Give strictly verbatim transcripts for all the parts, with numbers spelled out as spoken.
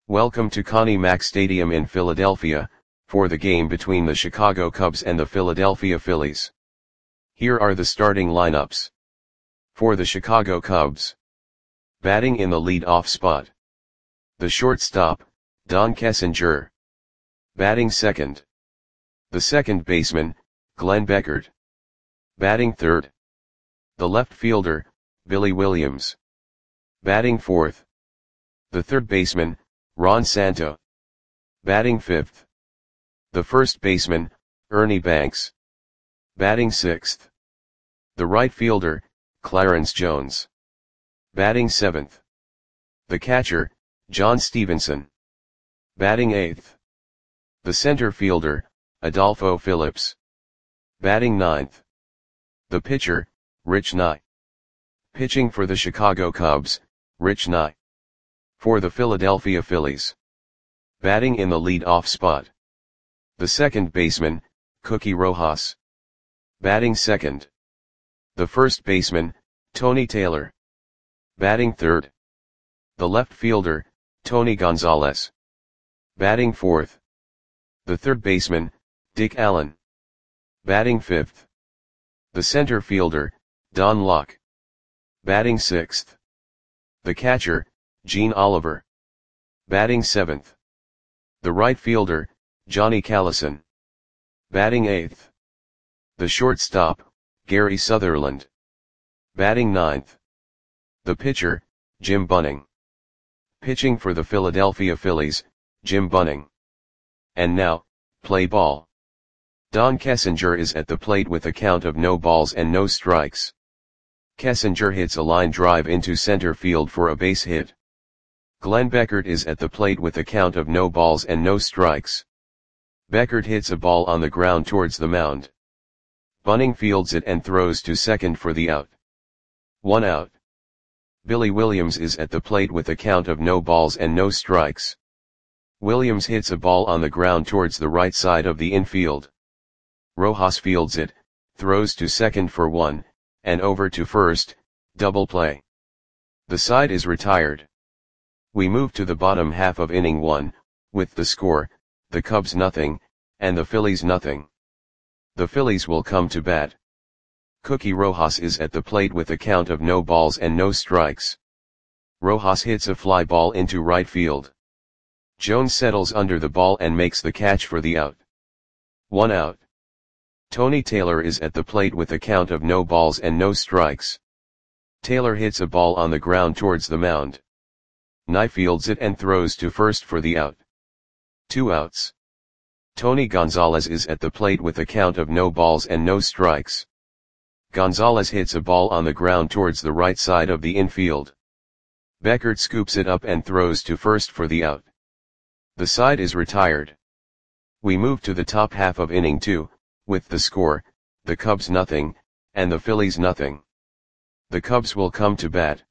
Welcome to Connie Mack Stadium in Philadelphia, for the game between the Chicago Cubs and the Philadelphia Phillies. Here are the starting lineups. For the Chicago Cubs. Batting in the lead-off spot. The shortstop, Don Kessinger. Batting second. The second baseman, Glenn Beckert. Batting third. The left fielder, Billy Williams. Batting fourth. The third baseman, Ron Santo. Batting fifth. The first baseman, Ernie Banks. Batting sixth. The right fielder, Clarence Jones. Batting seventh. The catcher, John Stevenson. Batting eighth. The center fielder, Adolfo Phillips. Batting ninth. The pitcher, Rich Nye. Pitching for the Chicago Cubs, Rich Nye. For the Philadelphia Phillies. Batting in the lead-off spot. The second baseman, Cookie Rojas. Batting second. The first baseman, Tony Taylor. Batting third. The left fielder, Tony Gonzalez. Batting fourth. The third baseman, Dick Allen. Batting fifth. The center fielder, Don Locke. Batting sixth. The catcher, Gene Oliver. Batting seventh. The right fielder, Johnny Callison. Batting eighth. The shortstop, Gary Sutherland. Batting ninth. The pitcher, Jim Bunning. Pitching for the Philadelphia Phillies, Jim Bunning. And now, play ball. Don Kessinger is at the plate with a count of no balls and no strikes. Kessinger hits a line drive into center field for a base hit. Glenn Beckert is at the plate with a count of no balls and no strikes. Beckert hits a ball on the ground towards the mound. Bunning fields it and throws to second for the out. One out. Billy Williams is at the plate with a count of no balls and no strikes. Williams hits a ball on the ground towards the right side of the infield. Rojas fields it, throws to second for one, and over to first, double play. The side is retired. We move to the bottom half of inning one, with the score, the Cubs nothing, and the Phillies nothing. The Phillies will come to bat. Cookie Rojas is at the plate with a count of no balls and no strikes. Rojas hits a fly ball into right field. Jones settles under the ball and makes the catch for the out. One out. Tony Taylor is at the plate with a count of no balls and no strikes. Taylor hits a ball on the ground towards the mound. Nye fields it and throws to first for the out. Two outs. Tony Gonzalez is at the plate with a count of no balls and no strikes. Gonzalez hits a ball on the ground towards the right side of the infield. Beckert scoops it up and throws to first for the out. The side is retired. We move to the top half of inning two, with the score, the Cubs nothing, and the Phillies nothing. The Cubs will come to bat.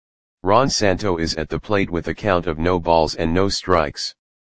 Ron Santo is at the plate with a count of no balls and no strikes.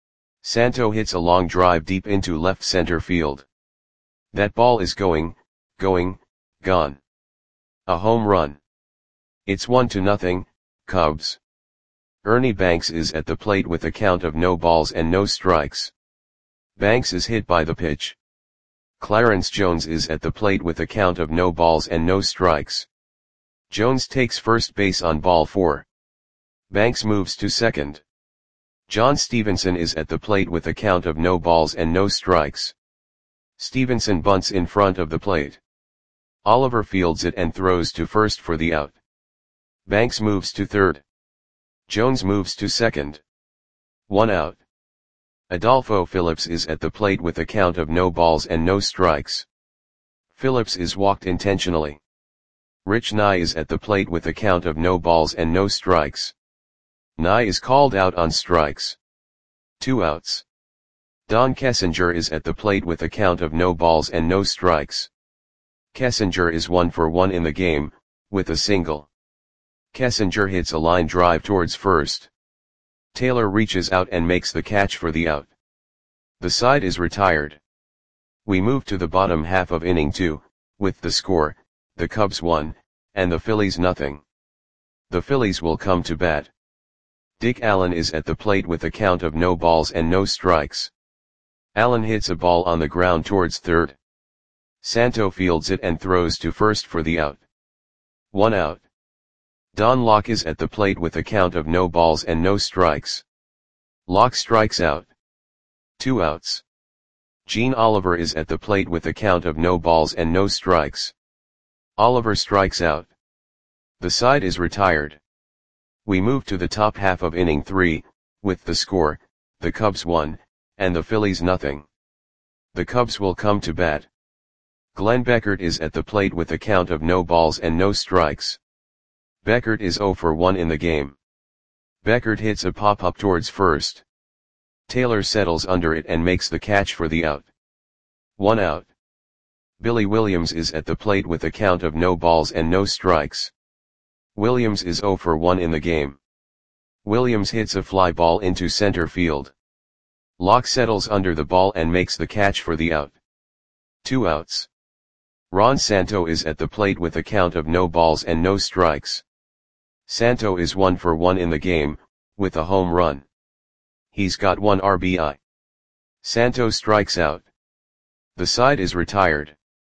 Santo hits a long drive deep into left center field. That ball is going, going, gone. A home run. It's one to nothing, Cubs. Ernie Banks is at the plate with a count of no balls and no strikes. Banks is hit by the pitch. Clarence Jones is at the plate with a count of no balls and no strikes. Jones takes first base on ball four. Banks moves to second. John Stevenson is at the plate with a count of no balls and no strikes. Stevenson bunts in front of the plate. Oliver fields it and throws to first for the out. Banks moves to third. Jones moves to second. One out. Adolfo Phillips is at the plate with a count of no balls and no strikes. Phillips is walked intentionally. Rich Nye is at the plate with a count of no balls and no strikes. Nye is called out on strikes. Two outs. Don Kessinger is at the plate with a count of no balls and no strikes. Kessinger is one for one in the game, with a single. Kessinger hits a line drive towards first. Taylor reaches out and makes the catch for the out. The side is retired. We move to the bottom half of inning two, with the score, the Cubs one, and the Phillies nothing. The Phillies will come to bat. Dick Allen is at the plate with a count of no balls and no strikes. Allen hits a ball on the ground towards third. Santo fields it and throws to first for the out. One out. Don Locke is at the plate with a count of no balls and no strikes. Locke strikes out. Two outs. Gene Oliver is at the plate with a count of no balls and no strikes. Oliver strikes out. The side is retired. We move to the top half of inning three, with the score, the Cubs one, and the Phillies nothing. The Cubs will come to bat. Glenn Beckert is at the plate with a count of no balls and no strikes. Beckert is oh for one in the game. Beckert hits a pop-up towards first. Taylor settles under it and makes the catch for the out. One out. Billy Williams is at the plate with a count of no balls and no strikes. Williams is oh for one in the game. Williams hits a fly ball into center field. Locke settles under the ball and makes the catch for the out. Two outs. Ron Santo is at the plate with a count of no balls and no strikes. Santo is one for one in the game, with a home run. He's got one R B I. Santo strikes out. The side is retired.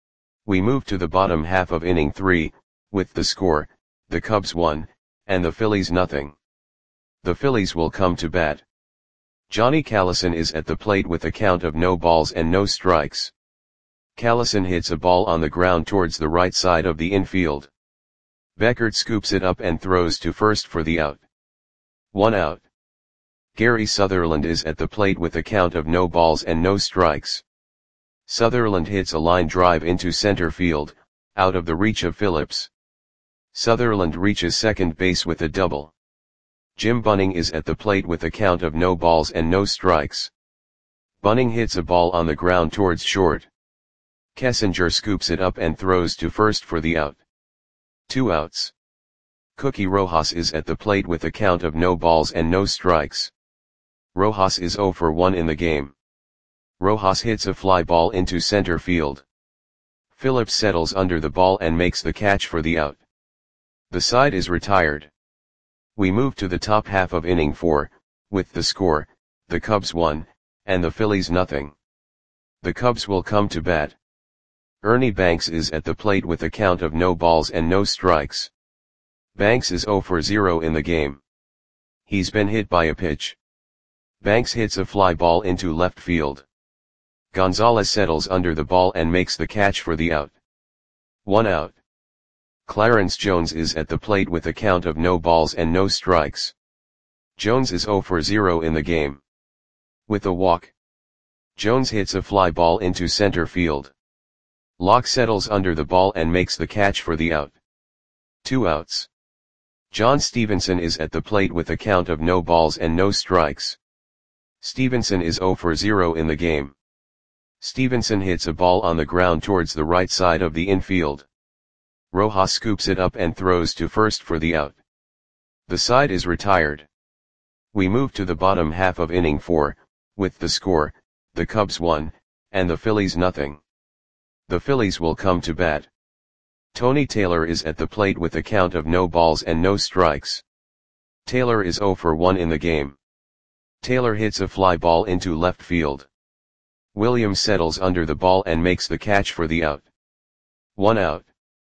We move to the bottom half of inning three, with the score, the Cubs one, and the Phillies nothing. The Phillies will come to bat. Johnny Callison is at the plate with a count of no balls and no strikes. Callison hits a ball on the ground towards the right side of the infield. Beckert scoops it up and throws to first for the out. One out. Gary Sutherland is at the plate with a count of no balls and no strikes. Sutherland hits a line drive into center field, out of the reach of Phillips. Sutherland reaches second base with a double. Jim Bunning is at the plate with a count of no balls and no strikes. Bunning hits a ball on the ground towards short. Kessinger scoops it up and throws to first for the out. Two outs. Cookie Rojas is at the plate with a count of no balls and no strikes. Rojas is oh for one in the game. Rojas hits a fly ball into center field. Phillips settles under the ball and makes the catch for the out. The side is retired. We move to the top half of inning four, with the score, the Cubs one, and the Phillies nothing. The Cubs will come to bat. Ernie Banks is at the plate with a count of no balls and no strikes. Banks is oh for zero in the game. He's been hit by a pitch. Banks hits a fly ball into left field. Gonzalez settles under the ball and makes the catch for the out. One out. Clarence Jones is at the plate with a count of no balls and no strikes. Jones is oh for zero in the game. With a walk. Jones hits a fly ball into center field. Locke settles under the ball and makes the catch for the out. Two outs. John Stevenson is at the plate with a count of no balls and no strikes. Stevenson is oh for zero in the game. Stevenson hits a ball on the ground towards the right side of the infield. Rojas scoops it up and throws to first for the out. The side is retired. We move to the bottom half of inning four, with the score, the Cubs one, and the Phillies nothing. The Phillies will come to bat. Tony Taylor is at the plate with a count of no balls and no strikes. Taylor is oh for one in the game. Taylor hits a fly ball into left field. Williams settles under the ball and makes the catch for the out. One out.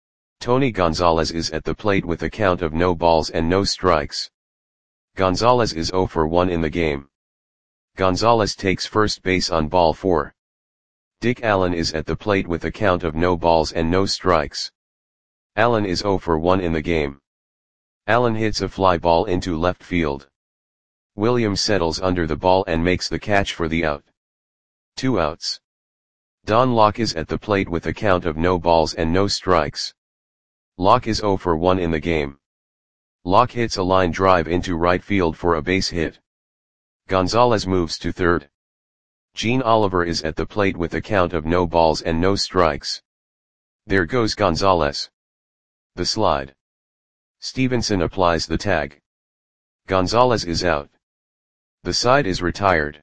Tony Gonzalez is at the plate with a count of no balls and no strikes. Gonzalez is oh for one in the game. Gonzalez takes first base on ball four. Dick Allen is at the plate with a count of no balls and no strikes. Allen is oh for one in the game. Allen hits a fly ball into left field. Williams settles under the ball and makes the catch for the out. Two outs. Don Locke is at the plate with a count of no balls and no strikes. Locke is oh for one in the game. Locke hits a line drive into right field for a base hit. Gonzalez moves to third. Gene Oliver is at the plate with a count of no balls and no strikes. There goes Gonzalez. The slide. Stevenson applies the tag. Gonzalez is out. The side is retired.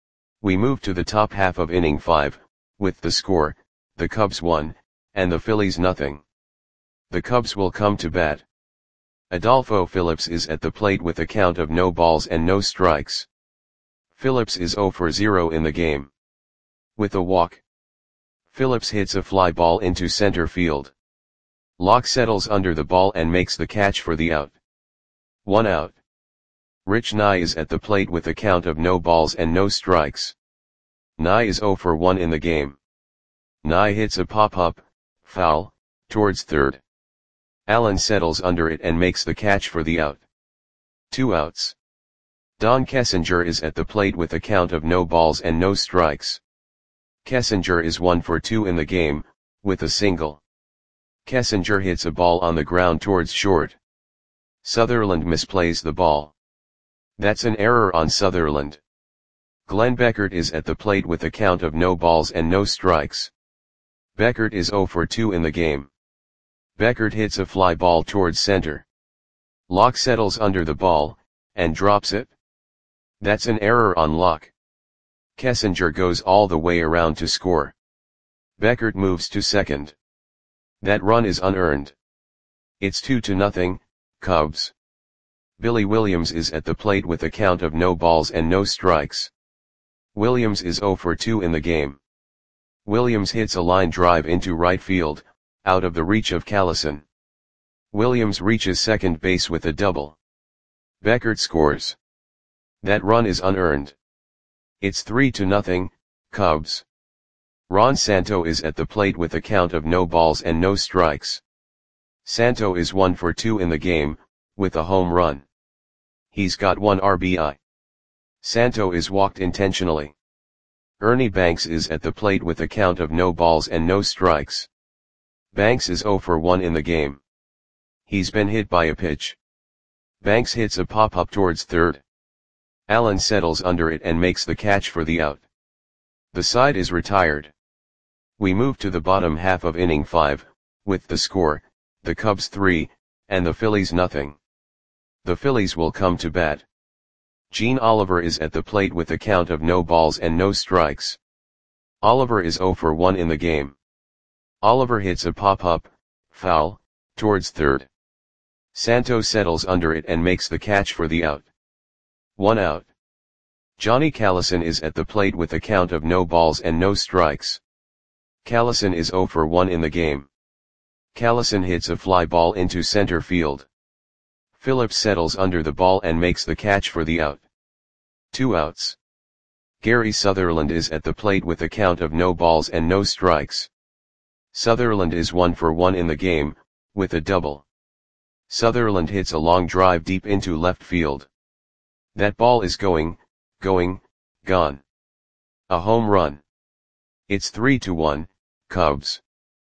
We move to the top half of inning five, with the score, the Cubs one, and the Phillies nothing. The Cubs will come to bat. Adolfo Phillips is at the plate with a count of no balls and no strikes. Phillips is zero for zero in the game. With a walk, Phillips hits a fly ball into center field. Locke settles under the ball and makes the catch for the out. One out. Rich Nye is at the plate with a count of no balls and no strikes. Nye is zero for one in the game. Nye hits a pop-up, foul, towards third. Allen settles under it and makes the catch for the out. Two outs. Don Kessinger is at the plate with a count of no balls and no strikes. Kessinger is one for two in the game, with a single. Kessinger hits a ball on the ground towards short. Sutherland misplays the ball. That's an error on Sutherland. Glenn Beckert is at the plate with a count of no balls and no strikes. Beckert is zero for two in the game. Beckert hits a fly ball towards center. Locke settles under the ball, and drops it. That's an error on Locke. Kessinger goes all the way around to score. Beckert moves to second. That run is unearned. It's two to nothing, Cubs. Billy Williams is at the plate with a count of no balls and no strikes. Williams is zero for two in the game. Williams hits a line drive into right field, out of the reach of Callison. Williams reaches second base with a double. Beckert scores. That run is unearned. It's three to nothing, Cubs. Ron Santo is at the plate with a count of no balls and no strikes. Santo is one for two in the game, with a home run. He's got one R B I. Santo is walked intentionally. Ernie Banks is at the plate with a count of no balls and no strikes. Banks is zero for one in the game. He's been hit by a pitch. Banks hits a pop-up towards third. Allen settles under it and makes the catch for the out. The side is retired. We move to the bottom half of inning five, with the score, the Cubs three, and the Phillies nothing. The Phillies will come to bat. Gene Oliver is at the plate with a count of no balls and no strikes. Oliver is zero for one in the game. Oliver hits a pop-up, foul, towards third. Santo settles under it and makes the catch for the out. One out. Johnny Callison is at the plate with a count of no balls and no strikes. Callison is zero for one in the game. Callison hits a fly ball into center field. Phillips settles under the ball and makes the catch for the out. Two outs. Gary Sutherland is at the plate with a count of no balls and no strikes. Sutherland is one for one in the game, with a double. Sutherland hits a long drive deep into left field. That ball is going, going, gone. A home run. It's three to one, Cubs.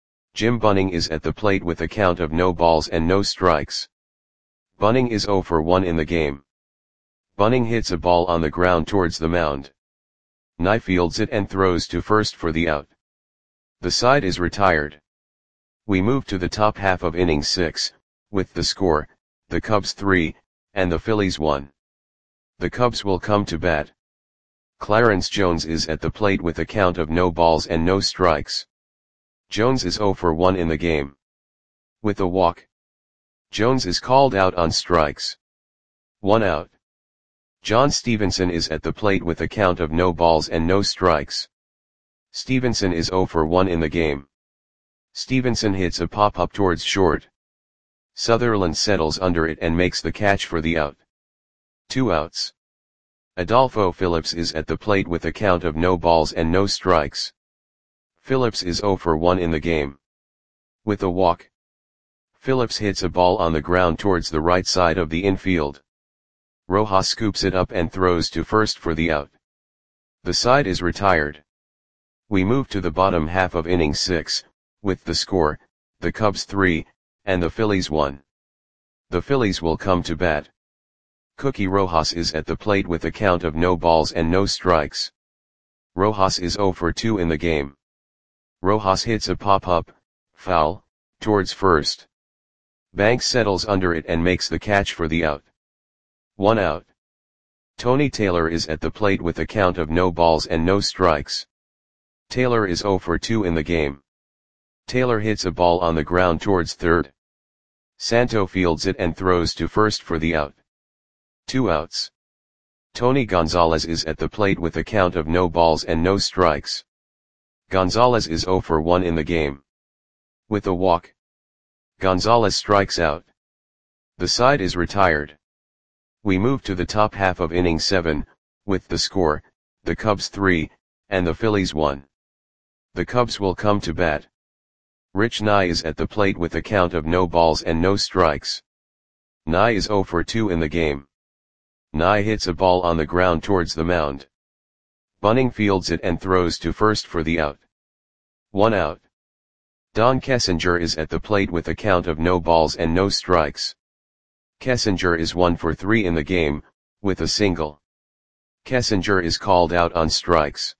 Jim Bunning is at the plate with a count of no balls and no strikes. Bunning is zero for one in the game. Bunning hits a ball on the ground towards the mound. Nye fields it and throws to first for the out. The side is retired. We move to the top half of inning six, with the score, the Cubs three, and the Phillies one. The Cubs will come to bat. Clarence Jones is at the plate with a count of no balls and no strikes. Jones is zero for one in the game. With a walk, Jones is called out on strikes. One out. John Stevenson is at the plate with a count of no balls and no strikes. Stevenson is zero for one in the game. Stevenson hits a pop-up towards short. Sutherland settles under it and makes the catch for the out. Two outs. Adolfo Phillips is at the plate with a count of no balls and no strikes. Phillips is zero for one in the game. With a walk, Phillips hits a ball on the ground towards the right side of the infield. Rojas scoops it up and throws to first for the out. The side is retired. We move to the bottom half of inning six, with the score, the Cubs three, and the Phillies one. The Phillies will come to bat. Cookie Rojas is at the plate with a count of no balls and no strikes. Rojas is zero for two in the game. Rojas hits a pop-up, foul, towards first. Banks settles under it and makes the catch for the out. One out. Tony Taylor is at the plate with a count of no balls and no strikes. Taylor is zero for two in the game. Taylor hits a ball on the ground towards third. Santo fields it and throws to first for the out. Two outs. Tony Gonzalez is at the plate with a count of no balls and no strikes. Gonzalez is zero for one in the game. With a walk, Gonzalez strikes out. The side is retired. We move to the top half of inning seven, with the score, the Cubs three, and the Phillies one. The Cubs will come to bat. Rich Nye is at the plate with a count of no balls and no strikes. Nye is zero for two in the game. Nye hits a ball on the ground towards the mound. Bunning fields it and throws to first for the out. One out. Don Kessinger is at the plate with a count of no balls and no strikes. Kessinger is one for three in the game, with a single. Kessinger is called out on strikes.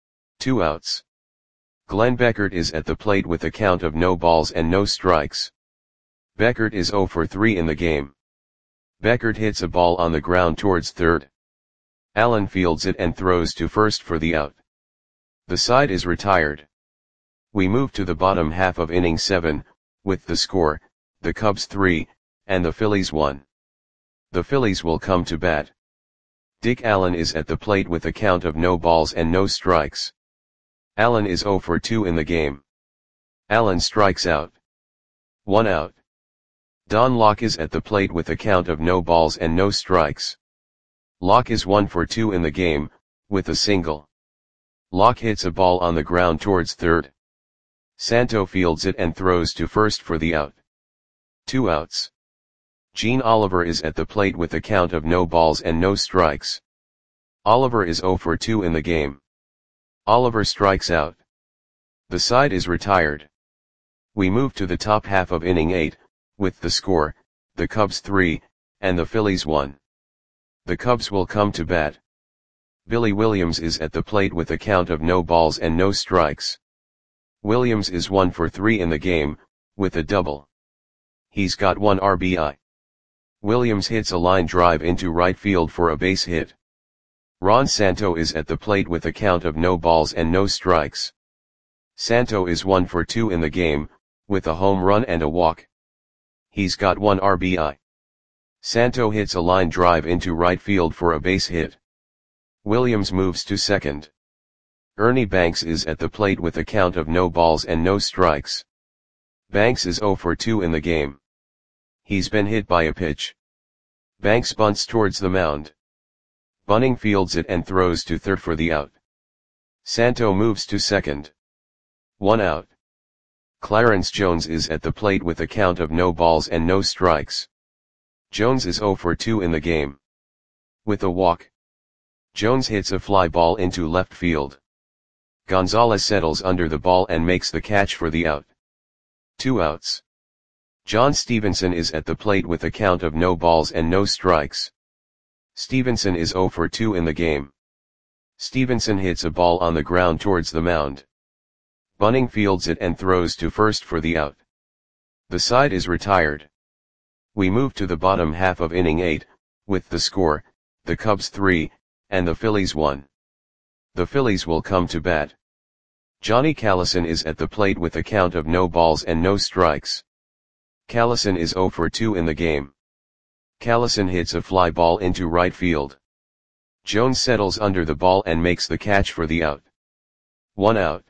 Two outs. Glenn Beckert is at the plate with a count of no balls and no strikes. Beckert is zero for three in the game. Beckert hits a ball on the ground towards third. Allen fields it and throws to first for the out. The side is retired. We move to the bottom half of inning seven, with the score, the Cubs three, and the Phillies one. The Phillies will come to bat. Dick Allen is at the plate with a count of no balls and no strikes. Allen is zero for two in the game. Allen strikes out. One out. Don Locke is at the plate with a count of no balls and no strikes. Locke is one for two in the game, with a single. Locke hits a ball on the ground towards third. Santo fields it and throws to first for the out. Two outs. Gene Oliver is at the plate with a count of no balls and no strikes. Oliver is zero for two in the game. Oliver strikes out. The side is retired. We move to the top half of inning eight, with the score, the Cubs three, and the Phillies one. The Cubs will come to bat. Billy Williams is at the plate with a count of no balls and no strikes. Williams is one for three in the game, with a double. He's got one R B I. Williams hits a line drive into right field for a base hit. Ron Santo is at the plate with a count of no balls and no strikes. Santo is one for two in the game, with a home run and a walk. He's got one R B I. Santo hits a line drive into right field for a base hit. Williams moves to second. Ernie Banks is at the plate with a count of no balls and no strikes. Banks is zero for two in the game. He's been hit by a pitch. Banks bunts towards the mound. Bunning fields it and throws to third for the out. Santo moves to second. One out. Clarence Jones is at the plate with a count of no balls and no strikes. Jones is zero for two in the game. With a walk, Jones hits a fly ball into left field. Gonzalez settles under the ball and makes the catch for the out. Two outs. John Stevenson is at the plate with a count of no balls and no strikes. Stevenson is zero for two in the game. Stevenson hits a ball on the ground towards the mound. Bunning fields it and throws to first for the out. The side is retired. We move to the bottom half of inning eight, with the score, the Cubs three, and the Phillies one. The Phillies will come to bat. Johnny Callison is at the plate with a count of no balls and no strikes. Callison is zero for two in the game. Callison hits a fly ball into right field. Jones settles under the ball and makes the catch for the out. One out.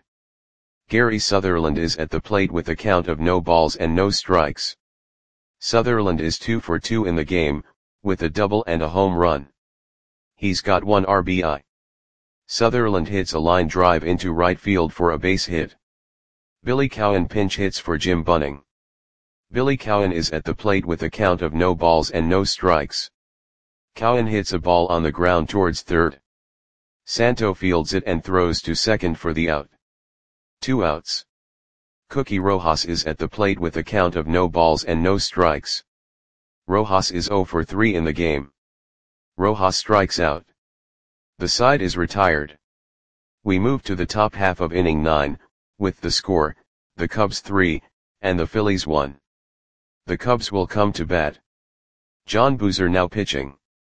Gary Sutherland is at the plate with a count of no balls and no strikes. Sutherland is two for two in the game, with a double and a home run. He's got one R B I. Sutherland hits a line drive into right field for a base hit. Billy Cowan pinch hits for Jim Bunning. Billy Cowan is at the plate with a count of no balls and no strikes. Cowan hits a ball on the ground towards third. Santo fields it and throws to second for the out. Two outs. Cookie Rojas is at the plate with a count of no balls and no strikes. Rojas is zero for three in the game. Rojas strikes out. The side is retired. We move to the top half of inning nine, with the score, the Cubs three, and the Phillies one. The Cubs will come to bat. John Boozer now pitching.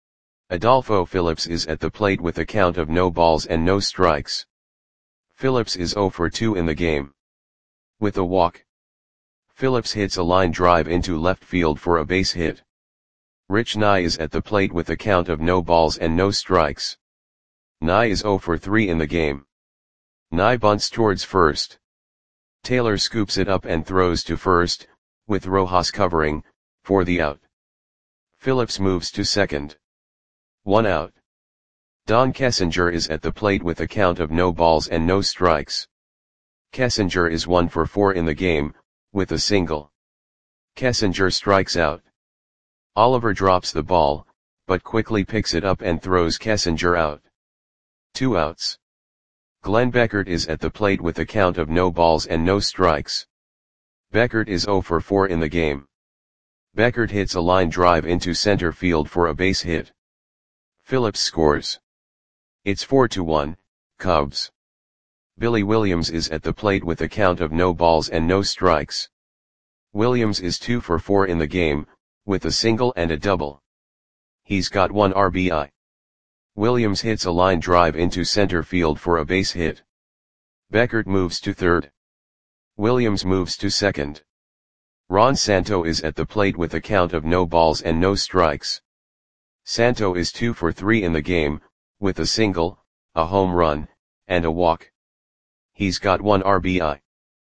Adolfo Phillips is at the plate with a count of no balls and no strikes. Phillips is zero for two in the game. With a walk, Phillips hits a line drive into left field for a base hit. Rich Nye is at the plate with a count of no balls and no strikes. Nye is oh for three in the game. Nye bunts towards first. Taylor scoops it up and throws to first, with Rojas covering, for the out. Phillips moves to second. One out. Don Kessinger is at the plate with a count of no balls and no strikes. Kessinger is one for four in the game, with a single. Kessinger strikes out. Oliver drops the ball, but quickly picks it up and throws Kessinger out. Two outs. Glenn Beckert is at the plate with a count of no balls and no strikes. Beckert is oh for four in the game. Beckert hits a line drive into center field for a base hit. Phillips scores. It's four to one, Cubs. Billy Williams is at the plate with a count of no balls and no strikes. Williams is two for four in the game, with a single and a double. He's got one R B I. Williams hits a line drive into center field for a base hit. Beckert moves to third. Williams moves to second. Ron Santo is at the plate with a count of no balls and no strikes. Santo is two for three in the game, with a single, a home run, and a walk. He's got one R B I.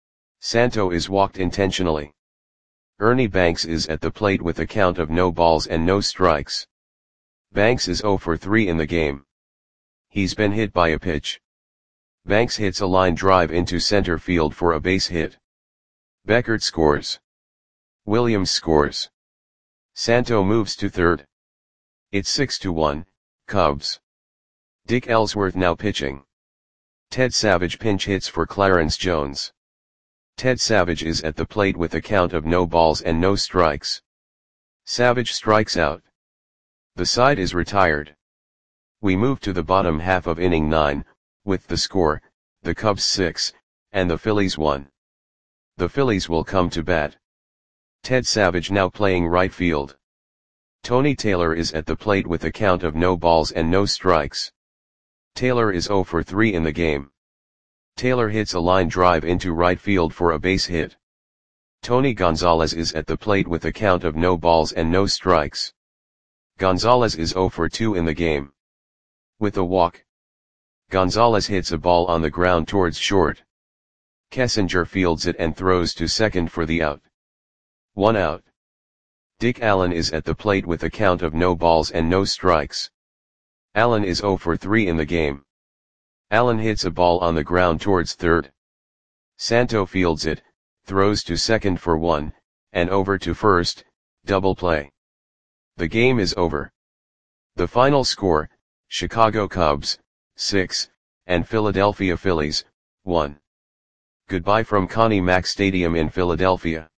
Santo is walked intentionally. Ernie Banks is at the plate with a count of no balls and no strikes. Banks is oh for three in the game. He's been hit by a pitch. Banks hits a line drive into center field for a base hit. Beckert scores. Williams scores. Santo moves to third. It's six to one, Cubs. Dick Ellsworth now pitching. Ted Savage pinch hits for Clarence Jones. Ted Savage is at the plate with a count of no balls and no strikes. Savage strikes out. The side is retired. We move to the bottom half of inning nine, with the score, the Cubs six, and the Phillies one. The Phillies will come to bat. Ted Savage now playing right field. Tony Taylor is at the plate with a count of no balls and no strikes. Taylor is oh for three in the game. Taylor hits a line drive into right field for a base hit. Tony Gonzalez is at the plate with a count of no balls and no strikes. Gonzalez is oh for two in the game. With a walk. Gonzalez hits a ball on the ground towards short. Kessinger fields it and throws to second for the out. One out. Dick Allen is at the plate with a count of no balls and no strikes. Allen is oh for three in the game. Allen hits a ball on the ground towards third. Santo fields it, throws to second for one, and over to first, double play. The game is over. The final score, Chicago Cubs, six, and Philadelphia Phillies, one. Goodbye from Connie Mack Stadium in Philadelphia.